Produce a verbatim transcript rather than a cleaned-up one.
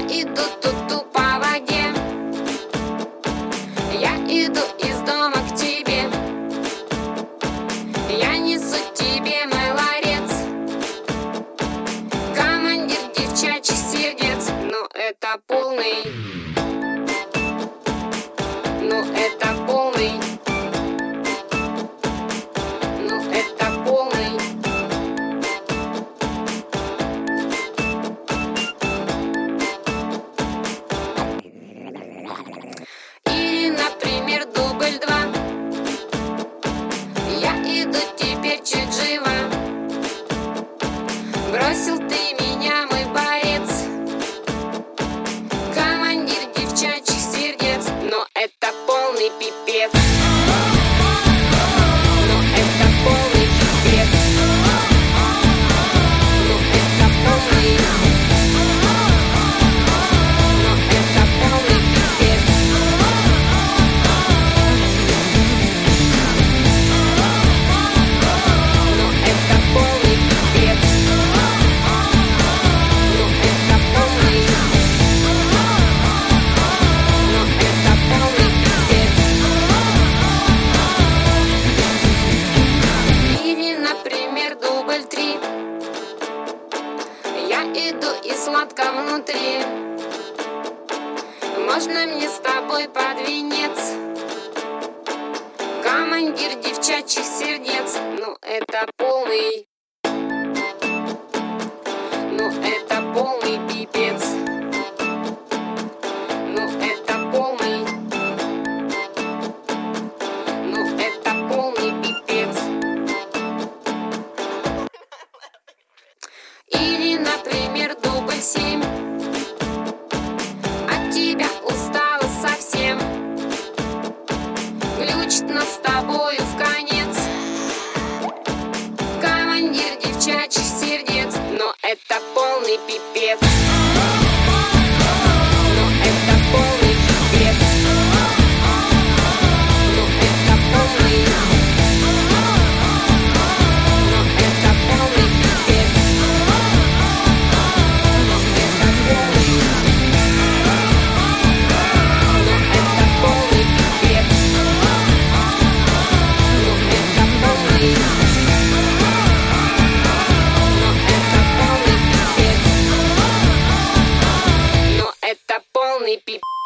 иду тут-ту по воде. Я иду из дома к тебе. Я несу тебе мой ларец, командир девчачьих сердец. Но это полный, ну это полный, ну это полный. Или, например, дубль два. Я иду теперь чуть жива. Бросил ты меня, мой борец, командир девчачьих сердец. Но это полный пипец. Но это полный пипец. Но это полный. Но это полный пипец. Но это полный пипец. Но это полный. Но это полный пипец. Или, например, дубль три. Я иду и сладко внутри. Можно мне с тобой под венец, командир девчачьих сердец. Ну это полный, ну это полный пипец. Ну это полный, ну это полный пипец. Или, например, дубль семь. От тебя устала совсем, глючит нас с тобою в конец, командир девчачьих сердец. Но это полный пипец. Но это полный пипец. Но это полный. Но это полный пипец. Но это полный. Но это полный пипец. Но это полный. Но это полный пипец. Но это полный пипец.